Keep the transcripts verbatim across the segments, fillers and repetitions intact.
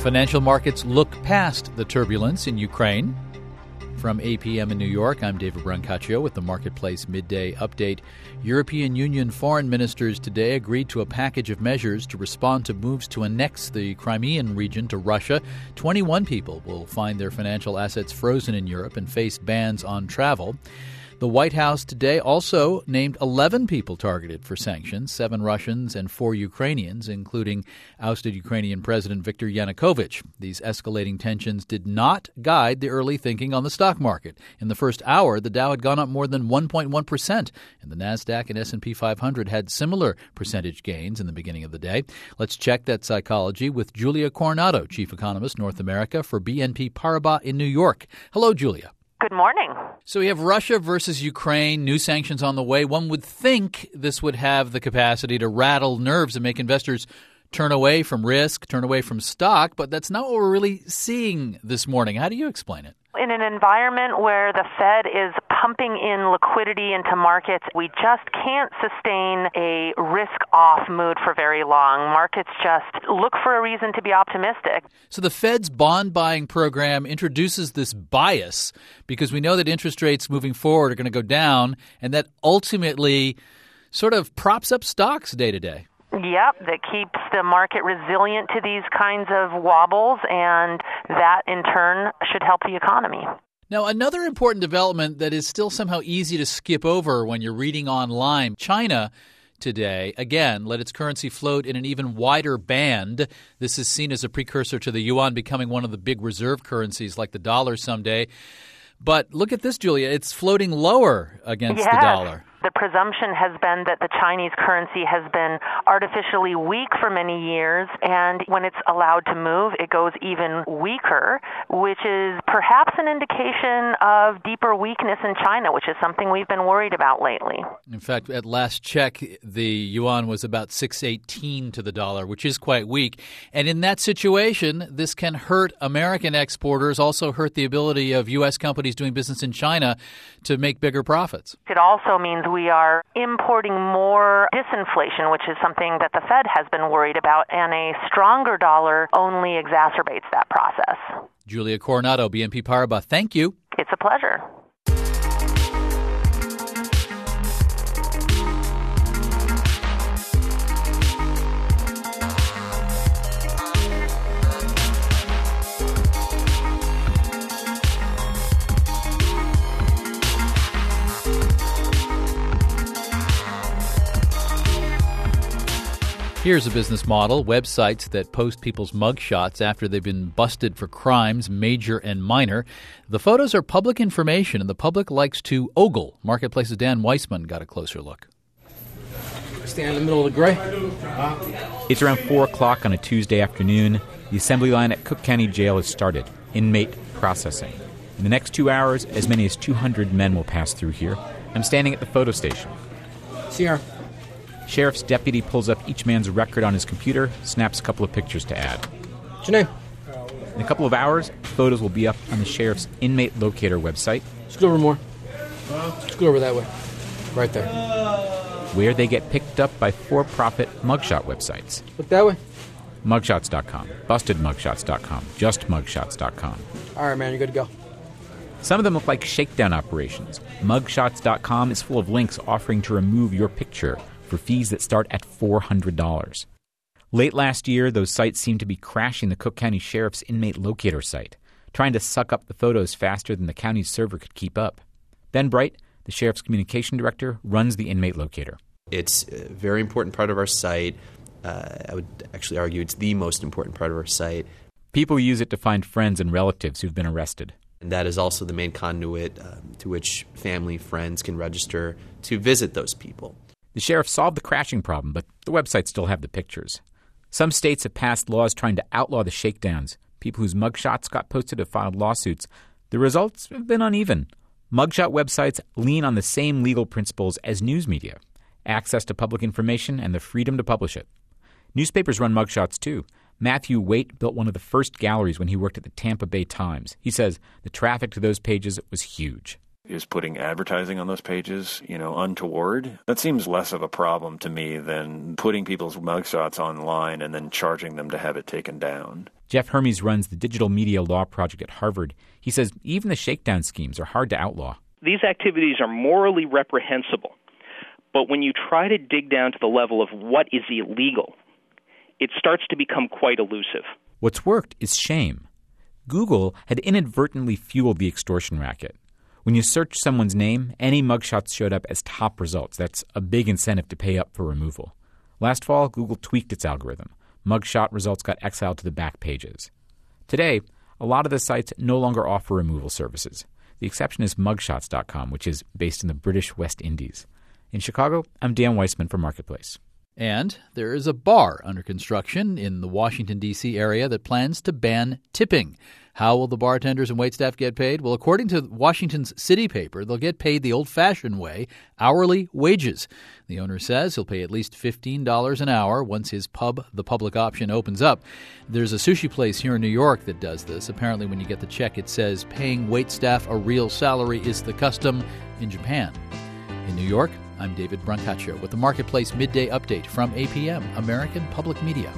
Financial markets look past the turbulence in Ukraine. From A P M in New York, I'm David Brancaccio with the Marketplace Midday Update. European Union foreign ministers today agreed to a package of measures to respond to moves to annex the Crimean region to Russia. twenty-one people will find their financial assets frozen in Europe and face bans on travel. The White House today also named eleven people targeted for sanctions, seven Russians and four Ukrainians, including ousted Ukrainian President Viktor Yanukovych. These escalating tensions did not guide the early thinking on the stock market. In the first hour, the Dow had gone up more than one point one percent, and the NASDAQ and S and P five hundred had similar percentage gains in the beginning of the day. Let's check that psychology with Julia Coronado, Chief Economist, North America for B N P Paribas in New York. Hello, Julia. Good morning. So we have Russia versus Ukraine, new sanctions on the way. One would think this would have the capacity to rattle nerves and make investors turn away from risk, turn away from stock, but that's not what we're really seeing this morning. How do you explain it? In an environment where the Fed is pumping in liquidity into markets, we just can't sustain a risk-off mood for very long. Markets just look for a reason to be optimistic. So the Fed's bond buying program introduces this bias because we know that interest rates moving forward are going to go down, and that ultimately sort of props up stocks day to day. Yep, that keeps the market resilient to these kinds of wobbles, and that in turn should help the economy. Now, another important development that is still somehow easy to skip over when you're reading online, China today, again, let its currency float in an even wider band. This is seen as a precursor to the yuan becoming one of the big reserve currencies like the dollar someday. But look at this, Julia. It's floating lower against yes. the dollar. The presumption has been that the Chinese currency has been artificially weak for many years, and when it's allowed to move, it goes even weaker, which is perhaps an indication of deeper weakness in China, which is something we've been worried about lately. In fact, at last check, the yuan was about six eighteen to the dollar, which is quite weak. And in that situation, this can hurt American exporters, also hurt the ability of U S companies doing business in China to make bigger profits. It also means we are importing more disinflation, which is something that the Fed has been worried about, and a stronger dollar only exacerbates that process. Julia Coronado, B N P Paribas, thank you. It's a pleasure. Here's a business model, websites that post people's mugshots after they've been busted for crimes, major and minor. The photos are public information, and the public likes to ogle. Marketplace's Dan Weissman got a closer look. Stand in the middle of the gray. It's around four o'clock on a Tuesday afternoon. The assembly line at Cook County Jail has started. Inmate processing. In the next two hours, as many as two hundred men will pass through here. I'm standing at the photo station. Sierra. Sheriff's deputy pulls up each man's record on his computer, snaps a couple of pictures to add. What's your name? In a couple of hours, photos will be up on the sheriff's inmate locator website. Scoot over more. Scoot over that way. Right there. Where they get picked up by for-profit mugshot websites. Look that way. Mugshots dot com, busted mugshots dot com, just mugshots dot com. All right, man, you're good to go. Some of them look like shakedown operations. Mugshots dot com is full of links offering to remove your picture for fees that start at four hundred dollars. Late last year, those sites seemed to be crashing the Cook County Sheriff's inmate locator site, trying to suck up the photos faster than the county's server could keep up. Ben Bright, the sheriff's communication director, runs the inmate locator. It's a very important part of our site. Uh, I would actually argue it's the most important part of our site. People use it to find friends and relatives who've been arrested. And that is also the main conduit um, to which family, friends can register to visit those people. The sheriff solved the crashing problem, but the websites still have the pictures. Some states have passed laws trying to outlaw the shakedowns. People whose mugshots got posted have filed lawsuits. The results have been uneven. Mugshot websites lean on the same legal principles as news media: access to public information and the freedom to publish it. Newspapers run mugshots too. Matthew Waite built one of the first galleries when he worked at the Tampa Bay Times. He says the traffic to those pages was huge. Is putting advertising on those pages, you know, untoward? That seems less of a problem to me than putting people's mugshots online and then charging them to have it taken down. Jeff Hermes runs the Digital Media Law Project at Harvard. He says even the shakedown schemes are hard to outlaw. These activities are morally reprehensible, but when you try to dig down to the level of what is illegal, it starts to become quite elusive. What's worked is shame. Google had inadvertently fueled the extortion racket. When you search someone's name, any mugshots showed up as top results. That's a big incentive to pay up for removal. Last fall, Google tweaked its algorithm. Mugshot results got exiled to the back pages. Today, a lot of the sites no longer offer removal services. The exception is mugshots dot com, which is based in the British West Indies. In Chicago, I'm Dan Weissman for Marketplace. And there is a bar under construction in the Washington, D C area that plans to ban tipping. How will the bartenders and waitstaff get paid? Well, according to Washington's city paper, they'll get paid the old-fashioned way, hourly wages. The owner says he'll pay at least fifteen dollars an hour once his pub, the public option, opens up. There's a sushi place here in New York that does this. Apparently, when you get the check, it says paying waitstaff a real salary is the custom in Japan. In New York, I'm David Brancaccio with the Marketplace Midday Update from A P M, American Public Media.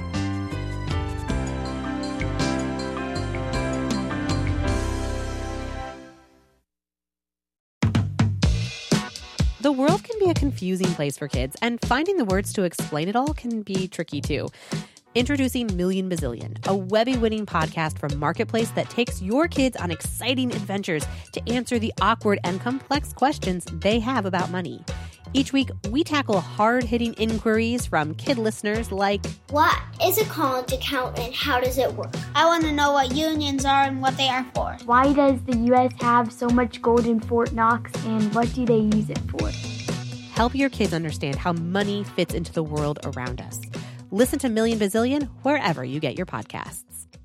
The world can be a confusing place for kids, and finding the words to explain it all can be tricky too. Introducing Million Bazillion, a Webby-winning podcast from Marketplace that takes your kids on exciting adventures to answer the awkward and complex questions they have about money. Each week, we tackle hard-hitting inquiries from kid listeners like, what is a college account and how does it work? I want to know what unions are and what they are for. Why does the U S have so much gold in Fort Knox and what do they use it for? Help your kids understand how money fits into the world around us. Listen to Million Bazillion wherever you get your podcasts.